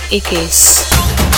AKs.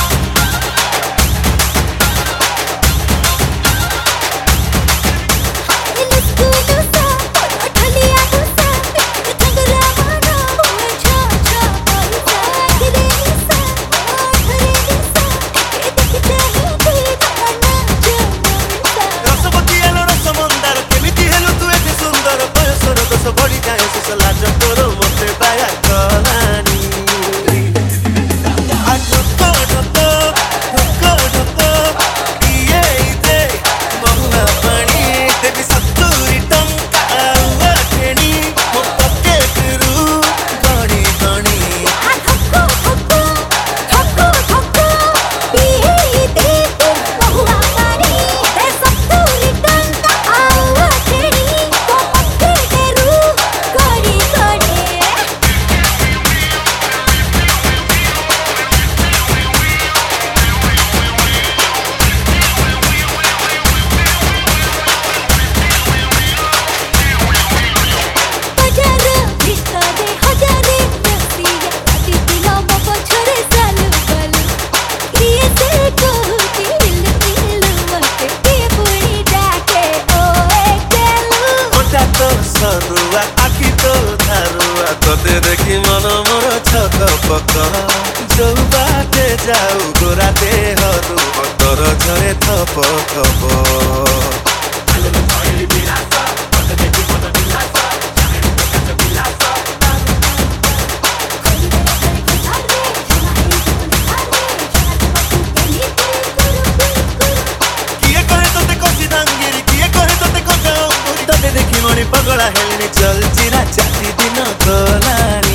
सरुआ आखि तो धारुआ तोते देखी मन मोर छक पक जो बाटे जाऊ गोरा देहरु अंतर झरे थप थप पगला हेलनी चल चिरा चाती दिन गलानी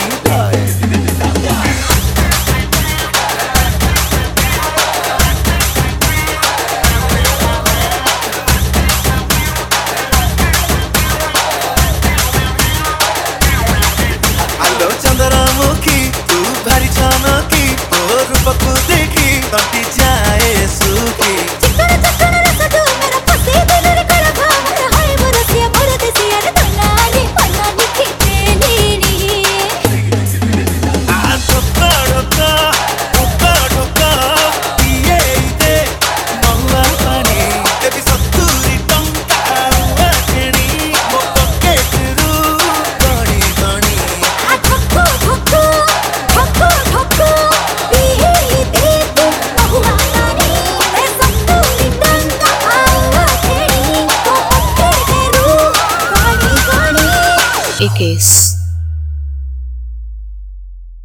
आलो चंद्रमुखी तू भारी चनकी तोर रूपको देखी तटी जाए सुखी AKs.